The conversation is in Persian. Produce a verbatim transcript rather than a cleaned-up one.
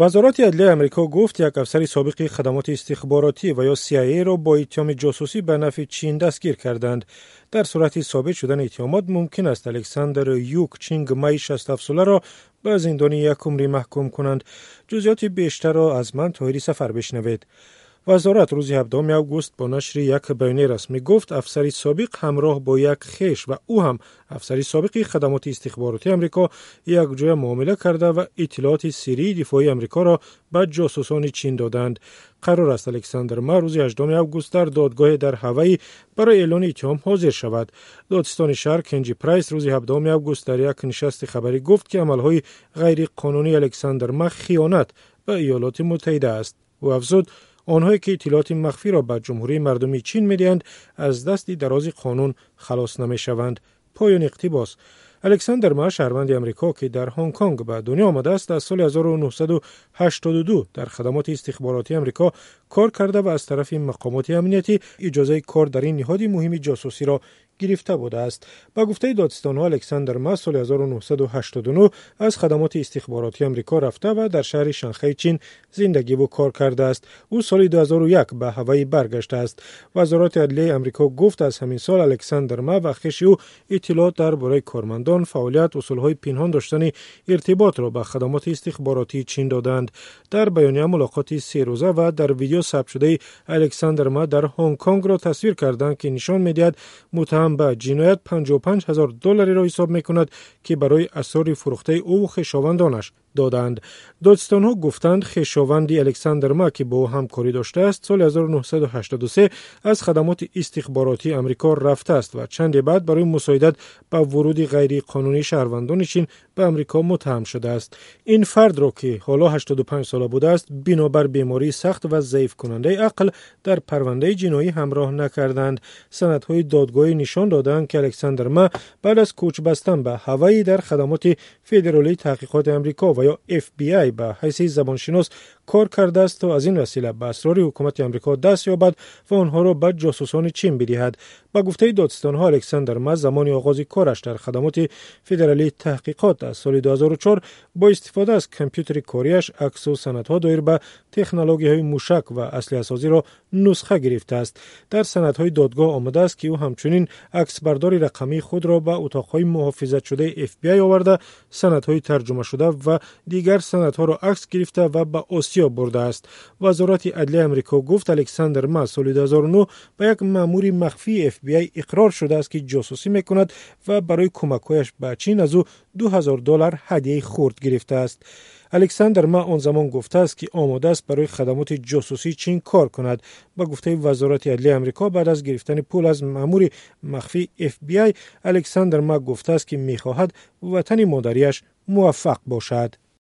وزارت عدلیه آمریکا گفت یک افسر سابق خدمات استخباراتی و یا سی آی ای را با اتهام جاسوسی به نفع چین دستگیر کردند. در صورت ثابت شدن اتهامات ممکن است الکساندر یوک چینگ مای شصت و هفت ساله را به زندان یک عمری محکوم کنند. جزئیات بیشتر را از من طاهری سفر بشنوید. وزارت روز هفدهم آگوست با نشر یک بیانیه رسمی گفت افسر سابق همراه با یک خویش و او هم افسر سابق خدمات استخباراتی آمریکا یک جای معامله کرده و اطلاعات سری دفاعی آمریکا را به جاسوسان چین دادند. قرار است الکساندر ما روز هجدهم آگوست در دادگاه در هوایی برای اعلان اتهام حاضر شود. دادستان شهر کنجی پرایس روز هفدهم آگوست در یک نشست خبری گفت که عملهای غیر قانونی الکساندر ما خیانت به ایالات متحده است. او افزود آنهایی که اطلاعات مخفی را به جمهوری مردمی چین می‌دهند از دست دراز قانون خلاص نمی‌شوند. پایان اقتباس. الکساندر ما شهروند آمریکا که در هنگ کنگ به دنیا آمده است از سال هزار و نهصد و هشتاد و دو در خدمات استخباراتی آمریکا کار کرده و از طرف مقامات امنیتی اجازه کار در این نهاد مهم جاسوسی را گرفته بوده است. با گفته دادستان‌ها الکساندر ما سال هزار و نهصد و هشتاد و نه از خدمات استخباراتی آمریکا رفته و در شهر شانگهای چین زندگی و کار کرده است. او سال دو هزار و یک به هوایی برگشته است. وزارت عدلیه آمریکا گفت از همین سال الکساندر ما و خویش او اطلاعات درباره کارمندان فعالیت اصولهای پنهان داشتن ارتباط را به خدمات استخباراتی چین دادند. در بیانیه ملاقات سه روزه و در ویدیو ثبت شده الکساندر ما در هنگ کنگ را تصویر کردند که نشان می‌دهد متهم به جنایت پنجاه و پنج هزار دلار را حساب می‌کند که برای اسرار فروخته او و خویشاوندانش دادند. دادستان‌ها گفتند خویشاوند الکساندر ما که با او همکاری داشته است سال هزار و نهصد و هشتاد و سه از خدمات استخباراتی آمریکا رفته است و چند بعد برای مساعدت به ورود غیر قانونی شهروندان چین به آمریکا متهم شده است. این فرد را که حالا هشتاد و پنج ساله بوده است بنابر بیماری سخت و ضعیف کننده عقل در پرونده جنایی همراه نکردند. سندهای دادگاهی نشان دادند که الکساندر ما بعد از کوچ بستن به هوایی در خدمات فدرالی تحقیقات آمریکا و یا اف بی آی به حیث زبانشناس کار کرده است تا از این وسیله به اسرار حکومت آمریکا دست یابد و آنها را به جاسوسان چین بدهد. با گفته دادستان‌ها الکساندر ما زمان آغاز کارش در خدمات فدرالی تحقیقات از سال دو هزار و چهار با استفاده از کامپیوتر کاریش عکس و سندها دایر به تکنولوژی‌های موشک و اسلحه سازی را نسخه گرفته است. در سندهای دادگاه آمده است که او همچنین عکسبرداری رقمی خود را به اتاق‌های محافظت شده اف بی آی آورده، سندهای ترجمه شده و دیگر سندها را عکس گرفته و به آسیا برده است. وزارت عدلیه آمریکا گفت الکساندر ما سال دو هزار و نه به یک مأمور مخفی اف بی آی اقرار شده است که جاسوسی میکند و برای کمک‌هایش به چین از او دو هزار دلار هدیه خرد گرفته است. الکساندر ما آن زمان گفته است که آماده است برای خدمات جاسوسی چین کار کند. با گفته وزارت عدلیه آمریکا بعد از گرفتن پول از مأمور مخفی اف بی آی الکساندر ما گفته است که می‌خواهد وطن مادریش موفق باشد.